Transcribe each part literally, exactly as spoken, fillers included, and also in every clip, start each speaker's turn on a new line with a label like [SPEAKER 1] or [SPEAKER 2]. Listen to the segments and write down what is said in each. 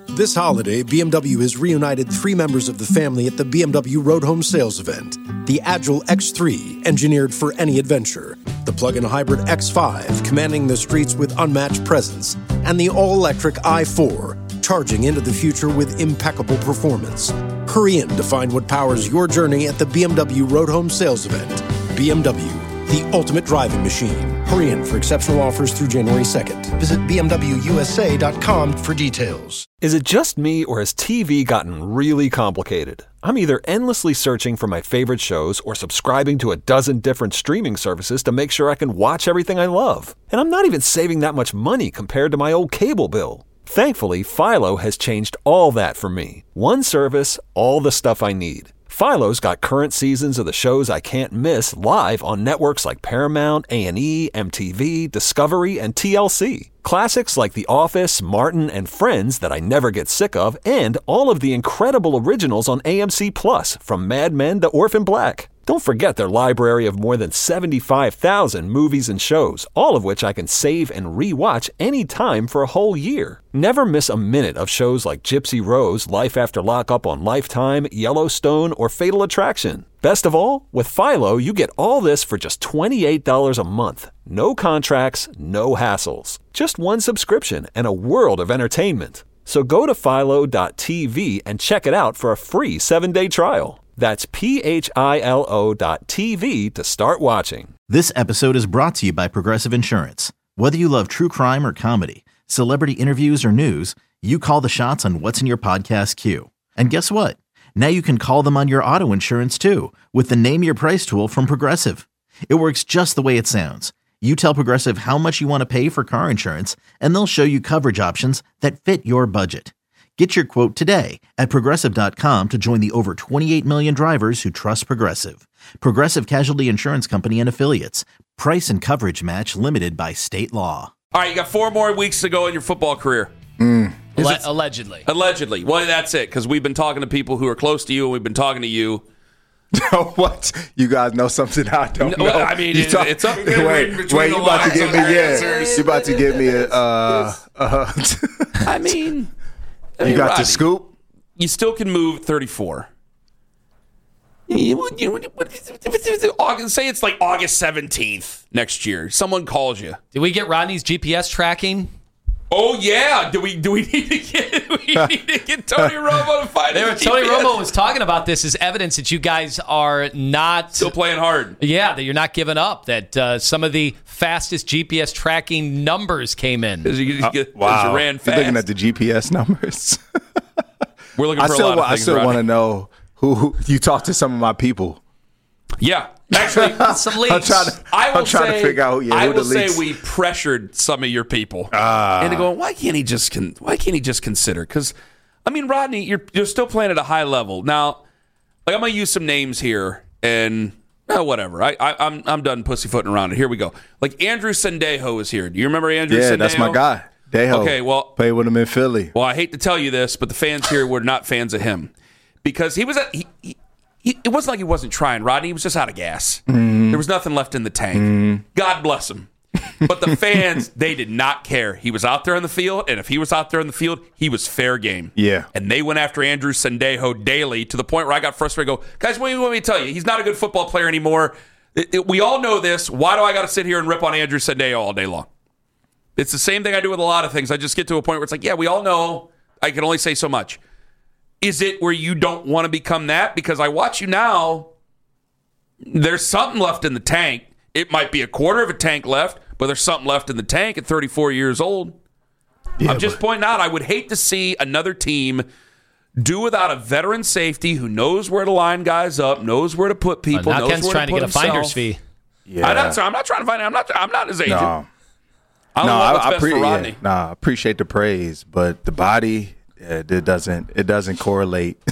[SPEAKER 1] This holiday, B M W has reunited three members of the family at the B M W Road Home Sales event. The Agile X three, engineered for any adventure. The plug-in hybrid X five, commanding the streets with unmatched presence. And the all-electric i four, charging into the future with impeccable performance. Hurry in to find what powers your journey at the B M W Road Home Sales event. B M W, the ultimate driving machine. Hurry in for exceptional offers through January second. Visit B M W U S A dot com for details.
[SPEAKER 2] Is it just me, or has T V gotten really complicated? I'm either endlessly searching for my favorite shows or subscribing to a dozen different streaming services to make sure I can watch everything I love. And I'm not even saving that much money compared to my old cable bill. Thankfully, Philo has changed all that for me. One service, all the stuff I need. Philo's got current seasons of the shows I can't miss live on networks like Paramount, A and E, M T V, Discovery, and T L C. Classics like The Office, Martin, and Friends that I never get sick of, and all of the incredible originals on A M C Plus, from Mad Men to Orphan Black. Don't forget their library of more than seventy-five thousand movies and shows, all of which I can save and re-watch anytime for a whole year. Never miss a minute of shows like Gypsy Rose, Life After Lockup on Lifetime, Yellowstone, or Fatal Attraction. Best of all, with Philo, you get all this for just twenty-eight dollars a month. No contracts, no hassles. Just one subscription and a world of entertainment. So go to philo dot t v and check it out for a free seven-day trial. That's P H I L O dot T V to start watching.
[SPEAKER 3] This episode is brought to you by Progressive Insurance. Whether you love true crime or comedy, celebrity interviews or news, you call the shots on what's in your podcast queue. And guess what? Now you can call them on your auto insurance too with the Name Your Price tool from Progressive. It works just the way it sounds. You tell Progressive how much you want to pay for car insurance, and they'll show you coverage options that fit your budget. Get your quote today at Progressive dot com to join the over twenty-eight million drivers who trust Progressive. Progressive Casualty Insurance Company and Affiliates. Price and coverage match limited by state law.
[SPEAKER 4] All right, you got four more weeks to go in your football career.
[SPEAKER 5] Mm.
[SPEAKER 4] Alle-
[SPEAKER 5] it, allegedly.
[SPEAKER 4] Allegedly. Well, that's it, because we've been talking to people who are close to you, and we've been talking to you.
[SPEAKER 6] What? You guys know something I don't
[SPEAKER 4] no,
[SPEAKER 6] know?
[SPEAKER 4] I mean, it,
[SPEAKER 6] talk,
[SPEAKER 4] it's up
[SPEAKER 6] there. Wait, wait, you about to give me, yeah. You about to give me a, uh, uh
[SPEAKER 4] I mean... I
[SPEAKER 6] You
[SPEAKER 4] mean,
[SPEAKER 6] got
[SPEAKER 4] Rodney,
[SPEAKER 6] the scoop?
[SPEAKER 4] You still can move thirty-four. You, you, August, say it's like August seventeenth next year. Someone calls you.
[SPEAKER 5] Did we get Rodney's G P S tracking?
[SPEAKER 4] Oh, yeah. Do we Do we need to get, do we need to get Tony Romo to find
[SPEAKER 5] there,
[SPEAKER 4] his
[SPEAKER 5] Tony
[SPEAKER 4] G P S?
[SPEAKER 5] Romo was talking about this as evidence that you guys are not...
[SPEAKER 4] Still playing hard.
[SPEAKER 5] Yeah, that you're not giving up, that uh, some of the fastest G P S tracking numbers came in.
[SPEAKER 4] Because you,
[SPEAKER 6] uh,
[SPEAKER 4] you,
[SPEAKER 6] wow.
[SPEAKER 4] you ran fast.
[SPEAKER 6] You're looking at the G P S numbers.
[SPEAKER 4] We're looking for
[SPEAKER 6] I still,
[SPEAKER 4] a lot of
[SPEAKER 6] I
[SPEAKER 4] things,
[SPEAKER 6] still
[SPEAKER 4] Rodney.
[SPEAKER 6] want to know who, who you talked to some of my people.
[SPEAKER 4] Yeah. Actually,
[SPEAKER 5] some leaks.
[SPEAKER 6] I'm trying to,
[SPEAKER 4] I will
[SPEAKER 6] I'm trying
[SPEAKER 4] say,
[SPEAKER 6] to figure out yeah,
[SPEAKER 4] I
[SPEAKER 6] who
[SPEAKER 4] will
[SPEAKER 6] the leaks.
[SPEAKER 4] say we pressured some of your people.
[SPEAKER 6] Ah.
[SPEAKER 4] And they're going, why can't he just con- why can't he just consider? Because, I mean, Rodney, you're you're still playing at a high level. Now, like I'm going to use some names here, and eh, whatever. I, I, I'm I'm done pussyfooting around it. Here we go. Like Andrew Sendejo is here. Do you remember Andrew
[SPEAKER 6] Yeah,
[SPEAKER 4] Sendejo?
[SPEAKER 6] that's my guy. Dejo.
[SPEAKER 4] Okay, well.
[SPEAKER 6] Played with him in Philly.
[SPEAKER 4] Well, I hate to tell you this, but the fans here were not fans of him. Because he was at, he, he, he, it wasn't like he wasn't trying, Rodney. He was just out of gas. Mm. There was nothing left in the tank. Mm. God bless him. But the fans, they did not care. He was out there in the field, and if he was out there in the field, he was fair game.
[SPEAKER 6] Yeah.
[SPEAKER 4] And they went after Andrew Sendejo daily to the point where I got frustrated. I go, guys, what do you want me to tell you? He's not a good football player anymore. It, it, we all know this. Why do I got to sit here and rip on Andrew Sendejo all day long? It's the same thing I do with a lot of things. I just get to a point where it's like, yeah, we all know. I can only say so much. Is it where you don't want to become that? Because I watch you now. There's something left in the tank. It might be a quarter of a tank left, but there's something left in the tank at thirty-four years old. Yeah, I'm just but- pointing out, I would hate to see another team do without a veteran safety who knows where to line guys up, knows where to put people,
[SPEAKER 5] uh, now
[SPEAKER 4] knows
[SPEAKER 5] Ken's
[SPEAKER 4] where
[SPEAKER 5] trying
[SPEAKER 4] to,
[SPEAKER 5] to
[SPEAKER 4] put
[SPEAKER 5] get a finder's
[SPEAKER 4] himself.
[SPEAKER 5] fee.
[SPEAKER 6] Yeah.
[SPEAKER 4] I'm not, I'm not trying to find. I'm not. I'm not his agent.
[SPEAKER 6] No,
[SPEAKER 4] I don't
[SPEAKER 6] no,
[SPEAKER 4] know what's
[SPEAKER 6] I,
[SPEAKER 4] best
[SPEAKER 6] I pre-
[SPEAKER 4] for Rodney.
[SPEAKER 6] Yeah, nah, I appreciate the praise, but the body, yeah, it doesn't. It doesn't correlate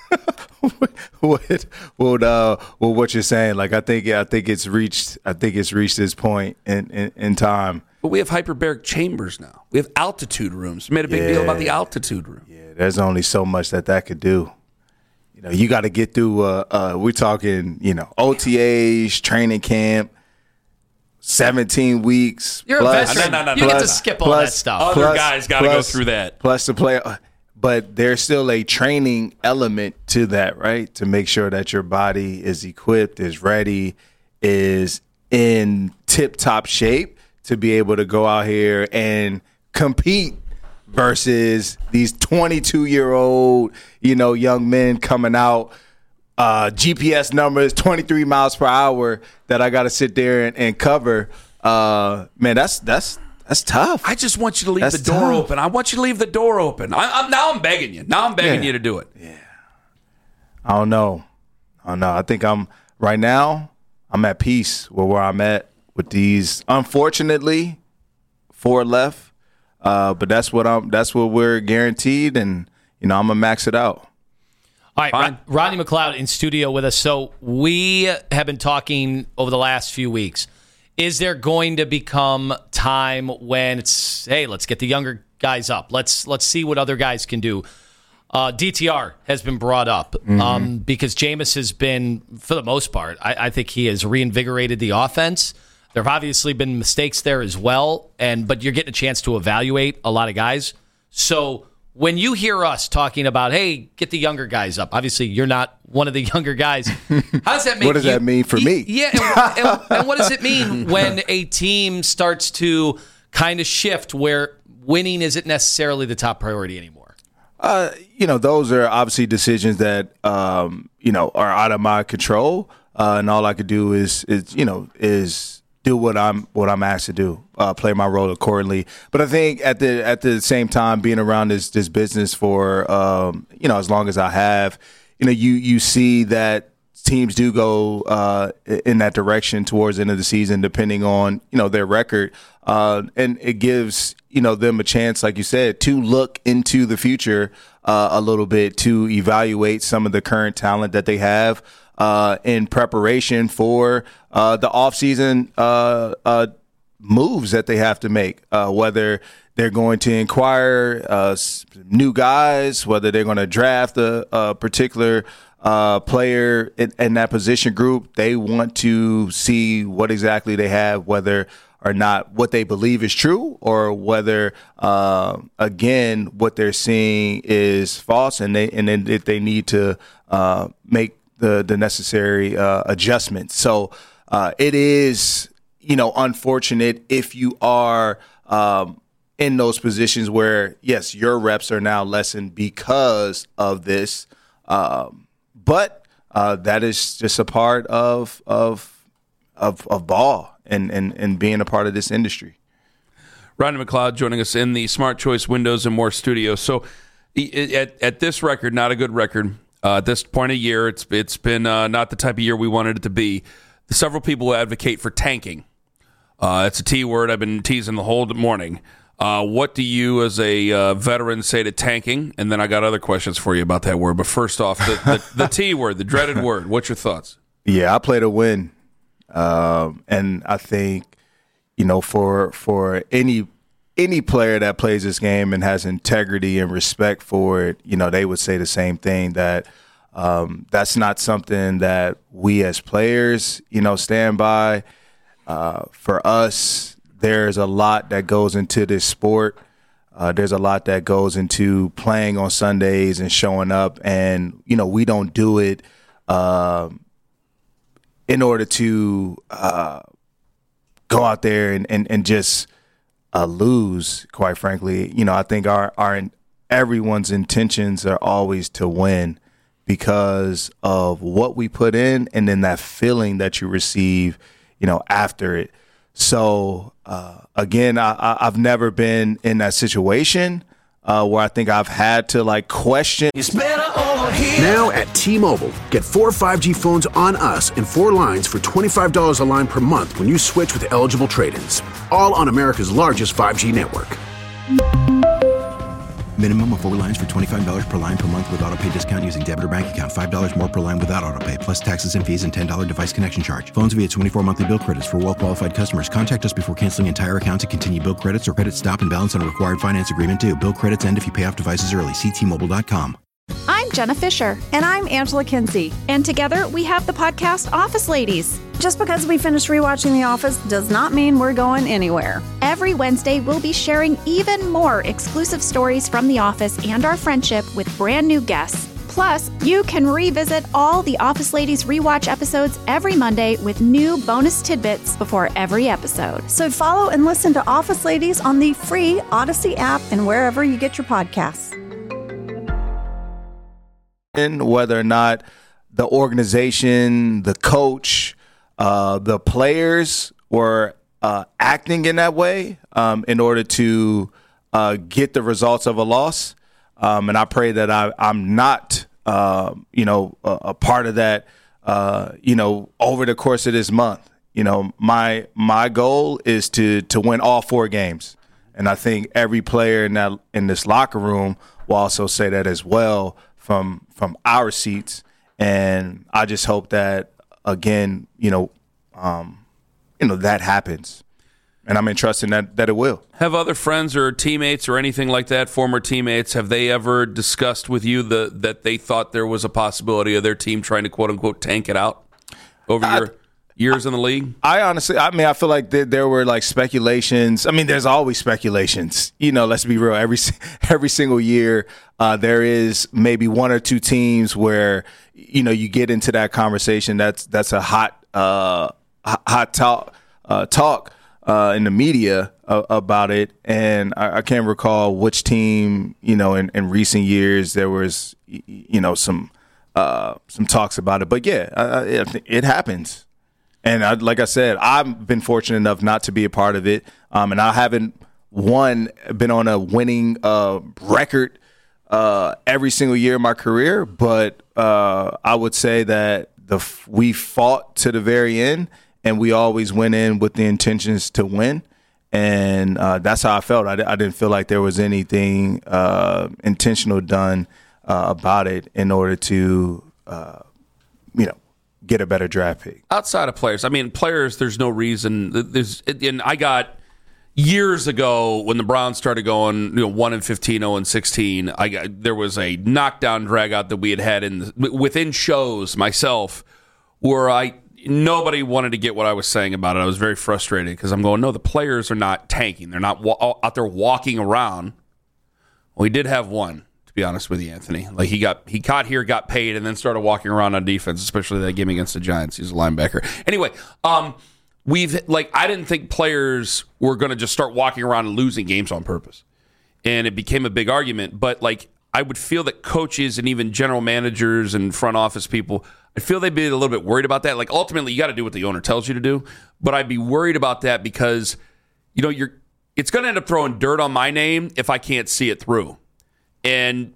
[SPEAKER 6] with with, uh, with what you're saying. Like I think, I think it's reached. I think it's reached this point in, in, in time.
[SPEAKER 4] But we have hyperbaric chambers now. We have altitude rooms. We made a big
[SPEAKER 6] yeah.
[SPEAKER 4] deal about the altitude room.
[SPEAKER 6] Yeah, there's only so much that that could do. You know, you got to get through. Uh, uh, we're talking, you know, O T As, training camp, seventeen weeks.
[SPEAKER 5] You're
[SPEAKER 6] plus,
[SPEAKER 5] a veteran.
[SPEAKER 4] No, no, no,
[SPEAKER 5] you
[SPEAKER 4] no,
[SPEAKER 5] get
[SPEAKER 4] no,
[SPEAKER 5] to
[SPEAKER 4] no.
[SPEAKER 5] skip all
[SPEAKER 6] plus,
[SPEAKER 5] that stuff.
[SPEAKER 4] Other
[SPEAKER 6] plus,
[SPEAKER 4] guys got to go
[SPEAKER 6] plus-
[SPEAKER 4] through that.
[SPEAKER 6] Plus the play. but there's still a training element to that, right? To make sure that your body is equipped, is ready, is in tip-top shape to be able to go out here and compete versus these twenty-two-year-old, you know, young men coming out, uh, G P S numbers, twenty-three miles per hour that I got to sit there and, and cover. Uh, man, that's that's that's tough.
[SPEAKER 4] I just want you to leave
[SPEAKER 6] that's
[SPEAKER 4] the door
[SPEAKER 6] tough.
[SPEAKER 4] open. I want you to leave the door open. I, I'm, now I'm begging you. Now I'm begging
[SPEAKER 6] Yeah.
[SPEAKER 4] you to do it.
[SPEAKER 6] Yeah. I don't know. I don't know. I think I'm right now. I'm at peace with where I'm at with these. Unfortunately, four left. Uh, but that's what I'm. That's what we're guaranteed, and you know I'm gonna max it out.
[SPEAKER 5] All right,
[SPEAKER 4] Fine.
[SPEAKER 5] Ron- Rodney McLeod in studio with us. So we have been talking over the last few weeks. Is there going to become time when it's, hey, let's get the younger guys up. Let's let's see what other guys can do. Uh, D T R has been brought up
[SPEAKER 6] Mm-hmm.
[SPEAKER 5] um, because Jameis has been, for the most part, I, I think he has reinvigorated the offense. There have obviously been mistakes there as well, and but you're getting a chance to evaluate a lot of guys. So when you hear us talking about, hey, get the younger guys up, obviously you're not one of the younger guys. How does that make
[SPEAKER 6] What does
[SPEAKER 5] you,
[SPEAKER 6] that mean for me?
[SPEAKER 5] Yeah, and, and, and what does it mean when a team starts to kind of shift where winning isn't necessarily the top priority anymore?
[SPEAKER 6] Uh, you know, those are obviously decisions that um, you know are out of my control, uh, and all I could do is is you know is. do what I'm what I'm asked to do, uh, play my role accordingly. But I think at the at the same time, being around this this business for um, you know as long as I have, you know, you you see that teams do go uh, in that direction towards the end of the season, depending on you know their record, uh, and it gives you know them a chance, like you said, to look into the future uh, a little bit, to evaluate some of the current talent that they have. Uh, in preparation for uh, the offseason uh, uh, moves that they have to make, uh, whether they're going to inquire uh, new guys, whether they're going to draft a, a particular uh, player in, in that position group. They want to see what exactly they have, whether or not what they believe is true, or whether, uh, again, what they're seeing is false, and they and then if they need to uh, make the the necessary uh, adjustments. So uh, it is, you know, unfortunate if you are um, in those positions where, yes, your reps are now lessened because of this. Um, but uh, that is just a part of of of, of ball and, and, and being a part of this industry.
[SPEAKER 4] Rodney McLeod joining us in the Smart Choice Windows and More studio. So at, at this record, not a good record. Uh, at this point of year, it's it's been uh, not the type of year we wanted it to be. Several people advocate for tanking. Uh, it's a T word I've been teasing the whole morning. Uh, what do you, as a uh, veteran, say to tanking? And then I got other questions for you about that word. But first off, the, the, the T word, the dreaded word. What's your thoughts?
[SPEAKER 6] Yeah, I play to win, um, and I think you know for for any any player that plays this game and has integrity and respect for it, you know, they would say the same thing, that um, that's not something that we as players, you know, stand by. Uh, for us, there's a lot that goes into this sport. Uh, there's a lot that goes into playing on Sundays and showing up, and, you know, we don't do it uh, in order to uh, go out there and, and, and just Uh, lose, quite frankly. You know, I think our, our everyone's intentions are always to win because of what we put in and then that feeling that you receive, you know, after it. So, uh, again, I, I, I've never been in that situation uh, where I think I've had to, like, question.
[SPEAKER 7] It's better over here.
[SPEAKER 8] Now at T-Mobile, get four five G phones on us and four lines for twenty-five dollars a line per month when you switch with eligible trade-ins. All on America's largest five G network.
[SPEAKER 9] Minimum of four lines for twenty-five dollars per line per month with autopay discount using debit or bank account. five dollars more per line without autopay, plus taxes and fees and ten dollars device connection charge. Phones via twenty-four monthly bill credits for well-qualified customers. Contact us before canceling entire account to continue bill credits or credit stop and balance on a required finance agreement due. Bill credits end if you pay off devices early. See T Mobile dot com.
[SPEAKER 10] I'm
[SPEAKER 7] Jenna Fisher.
[SPEAKER 10] And I'm Angela Kinsey.
[SPEAKER 7] And together we have the podcast Office Ladies.
[SPEAKER 10] Just because we finished rewatching The Office does not mean we're going anywhere.
[SPEAKER 7] Every Wednesday, we'll be sharing even more exclusive stories from The Office and our friendship with brand new guests. Plus, you can revisit all the Office Ladies rewatch episodes every Monday with new bonus tidbits before every episode.
[SPEAKER 10] So follow and listen to Office Ladies on the free Odyssey app and wherever you get your podcasts.
[SPEAKER 6] And whether or not the organization, the coach, uh, the players were uh, acting in that way um, in order to uh, get the results of a loss. Um, and I pray that I, I'm not, uh, you know, a, a part of that, uh, you know, over the course of this month. You know, my my goal is to to win all four games. And I think every player in that in this locker room will also say that as well from from our seats. And I just hope that, again, you know, um, you know, that happens. And I'm entrusting that, that it will.
[SPEAKER 4] Have other friends or teammates or anything like that, former teammates, have they ever discussed with you the, that they thought there was a possibility of their team trying to, quote-unquote, tank it out over I, your years in the league?
[SPEAKER 6] I honestly, I mean, I feel like there, there were, like, speculations. I mean, there's always speculations. You know, let's be real. Every, every single year uh, there is maybe one or two teams where, you know, you get into that conversation. That's that's a hot, uh, hot talk. Uh, talk. Uh, in the media uh, about it, and I, I can't recall which team, you know, in, in recent years there was, you know, some uh, some talks about it. But yeah, uh, it, it happens, and I, like I said, I've been fortunate enough not to be a part of it, um, and I haven't won, been on a winning uh, record uh, every single year of my career. But uh, I would say that the we fought to the very end. And we always went in with the intentions to win. And uh, that's how I felt. I, I didn't feel like there was anything uh, intentional done uh, about it in order to, uh, you know, get a better draft pick.
[SPEAKER 4] Outside of players, I mean, players, there's no reason. There's, and I got years ago when the Browns started going, you know, one and fifteen, oh and sixteen. I got, there was a knockdown drag out that we had had in the, within shows myself where I. Nobody wanted to get what I was saying about it. I was very frustrated because I'm going, no, the players are not tanking. They're not wa- out there walking around. Well, we did have one, to be honest with you, Anthony. Like he got, he caught here, got paid, and then started walking around on defense, especially that game against the Giants. He's a linebacker. Anyway, um, we've like I didn't think players were going to just start walking around and losing games on purpose, and it became a big argument. But like I would feel that coaches and even general managers and front office people, I feel they'd be a little bit worried about that. Like, ultimately, you got to do what the owner tells you to do. But I'd be worried about that because, you know, you're it's going to end up throwing dirt on my name if I can't see it through. And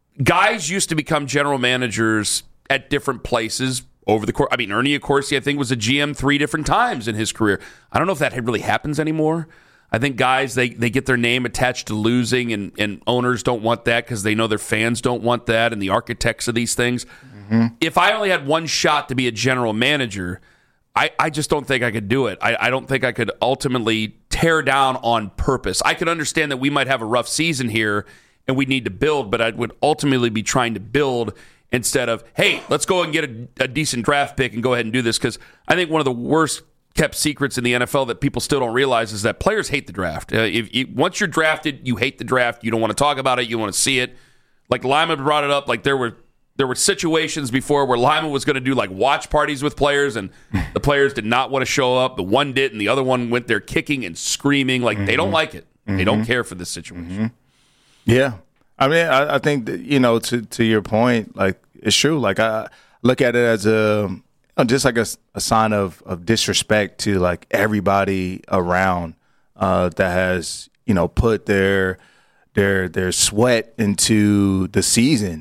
[SPEAKER 4] guys used to become general managers at different places over the course. I mean, Ernie Accorsi, I think, was a G M three different times in his career. I don't know if that really happens anymore. I think guys, they, they get their name attached to losing, and, and owners don't want that because they know their fans don't want that, and the architects of these things. Mm-hmm. If I only had one shot to be a general manager, I, I just don't think I could do it. I, I don't think I could ultimately tear down on purpose. I could understand that we might have a rough season here and we need to build, but I would ultimately be trying to build instead of, hey, let's go and get a, a decent draft pick and go ahead and do this. Because I think one of the worst kept secrets in the N F L that people still don't realize is that players hate the draft. Uh, if, if once you're drafted, you hate the draft. You don't want to talk about it. You want to see it. Like Lyman brought it up. Like there were there were situations before where Lyman was going to do like watch parties with players, and the players did not want to show up. The one did, and the other one went there kicking and screaming. Like mm-hmm. they don't like it. Mm-hmm. They don't care for this situation.
[SPEAKER 6] Mm-hmm. Yeah, I mean, I, I think that, you know, to to your point, like it's true. Like I look at it as a just like a, a sign of, of disrespect to like everybody around uh, that has, you know, put their their their sweat into the season.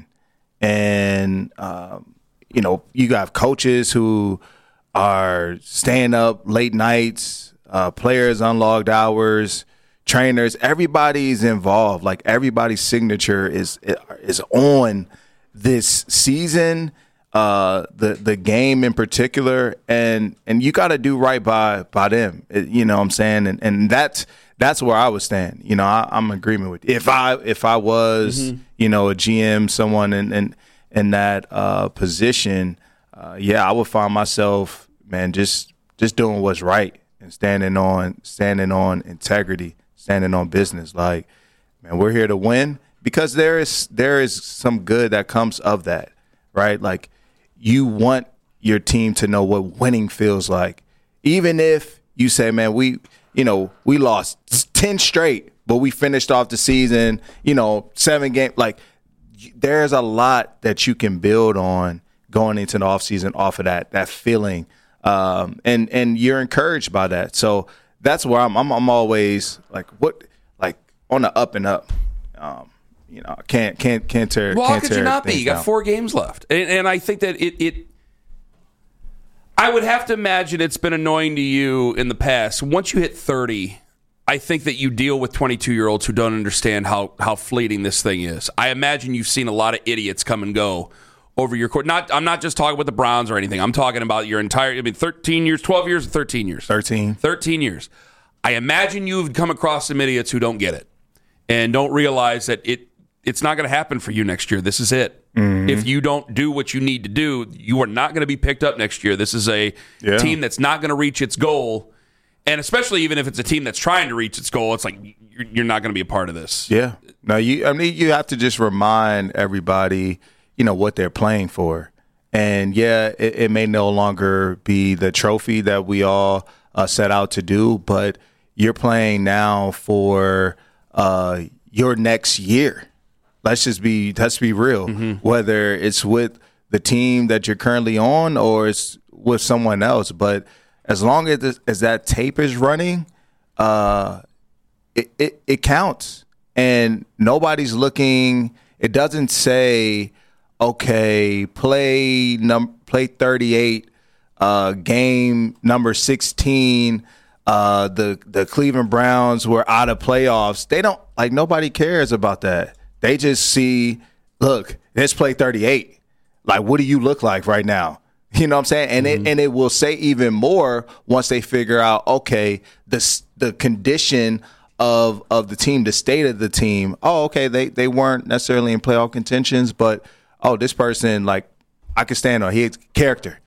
[SPEAKER 6] And, um, you know, you got coaches who are staying up late nights, uh, players unlogged hours, trainers, everybody's involved. Like everybody's signature is is on this season. Uh, the the game in particular, and and you got to do right by by them. It, you know what I'm saying? And and that's that's where I would stand. You know, I, I'm in agreement with you. If I if I was mm-hmm. you know a G M, someone, and and in that uh, position, uh, yeah, I would find myself, man, just just doing what's right and standing on standing on integrity, standing on business. Like, man, we're here to win because there is there is some good that comes of that, right? Like, you want your team to know what winning feels like, even if you say, man, we, you know, we lost ten straight, but we finished off the season, you know, seven games. Like, there's a lot that you can build on going into the offseason off of that that feeling, um, and and you're encouraged by that. So that's where I'm. I'm, I'm always like, what, like on the up and up. Um, you know, can't can't can't tear.
[SPEAKER 4] Well,
[SPEAKER 6] can't
[SPEAKER 4] how could
[SPEAKER 6] tear
[SPEAKER 4] you not be?
[SPEAKER 6] things
[SPEAKER 4] You got
[SPEAKER 6] down.
[SPEAKER 4] four games left, and, and I think that it, it. I would have to imagine it's been annoying to you in the past. Once you hit thirty, I think that you deal with twenty-two-year-olds who don't understand how, how fleeting this thing is. I imagine you've seen a lot of idiots come and go over your court. Not, I'm not just talking about the Browns or anything. I'm talking about your entire, I mean, thirteen years, twelve years, or thirteen years?
[SPEAKER 6] thirteen.
[SPEAKER 4] thirteen years. I imagine you've come across some idiots who don't get it and don't realize that it it's not going to happen for you next year. This is it. Mm-hmm. If you don't do what you need to do, you are not going to be picked up next year. This is a yeah. team that's not going to reach its goal. And especially even if it's a team that's trying to reach its goal, it's like you're, you're not going to be a part of this.
[SPEAKER 6] Yeah. No, you. I mean, you have to just remind everybody, you know, what they're playing for. And yeah, it, it may no longer be the trophy that we all uh, set out to do, but you're playing now for uh, your next year. Let's just be let's be real. Mm-hmm. Whether it's with the team that you're currently on or it's with someone else, but as long as this, as that tape is running, uh, it, it it counts, and nobody's looking. It doesn't say, okay, play num play thirty-eight, uh, game number sixteen. Uh, the the Cleveland Browns were out of playoffs. They don't like nobody cares about that. They just see, look, let's play thirty-eight. Like, what do you look like right now? You know what I'm saying? And mm-hmm. it and it will say even more once they figure out, okay, the the condition of of the team, the state of the team. Oh, okay, they they weren't necessarily in playoff contentions, but oh, this person, like, I can stand on his character.